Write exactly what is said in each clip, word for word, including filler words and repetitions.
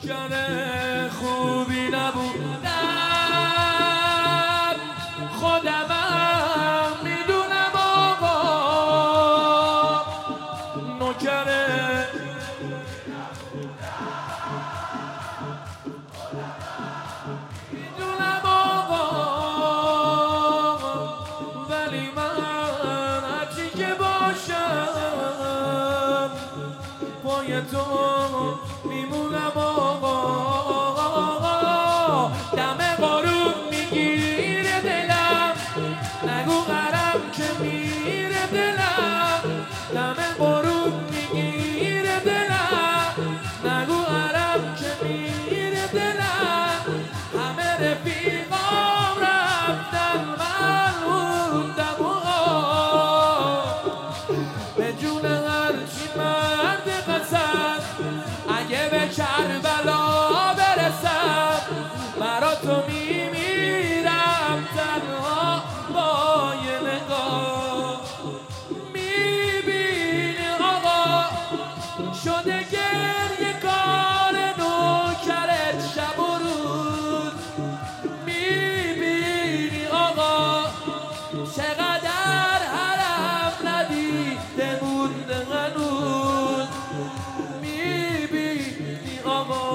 نوکر خوبی نبودم، خودمم میدونم آقا. نوکر میدونم آقا، ولی من هرچی که باشم پای تو میمونم آقا. دم بارون میگیره دلم، نگو غرم که میره دلم. دم بارون میگیره دلم، نگو غرم که میره دلم. همه رفیقام رفتن من موندم به جون هرچی مرد قسم. اگه به کربلا برسم برا تو میمیرم تنها با یه نگاه. میبینی آقا شده گریه کار نوکرت شب و روز. میبینی آقا چقدر حرم ندیده مونده هنوز. میبینی آقا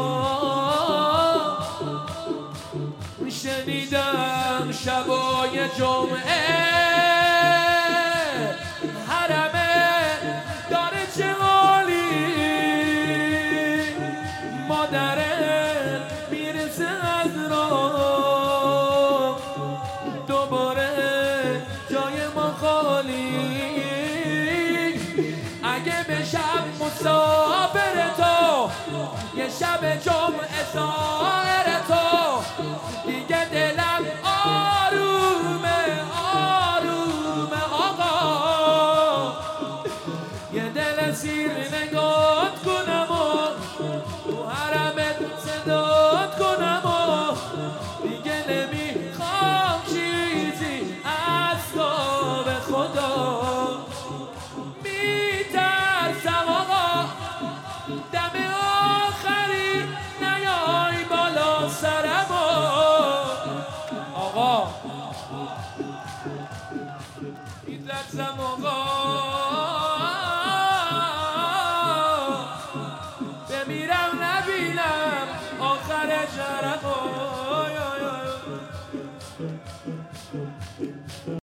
شنیدم شبای جمعه حرمه داره چه حالی. مادرت میرسه از راه، دوباره جای ما خالی. اگه به شب مسافر تو یه شب جمعه سایر تو دیگه دلم آرومه آرومه آقا. یه دل سیر نگات کنم و تو حرمت صدات کنم و دیگه نمیخوام چیزی از تو به خدا. میترسم آقا دم آخری نیای بالا سرم آقا. میترسم آقا